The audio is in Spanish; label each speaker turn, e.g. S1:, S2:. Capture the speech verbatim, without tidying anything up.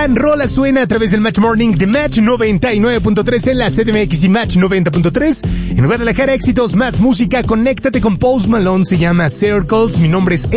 S1: gran rola suena a través del Match Morning de Match noventa y nueve punto tres en la C D M X y Match noventa punto tres. En Guadalajara, éxitos, más música. Conéctate con Post Malone, se llama Circles. Mi nombre es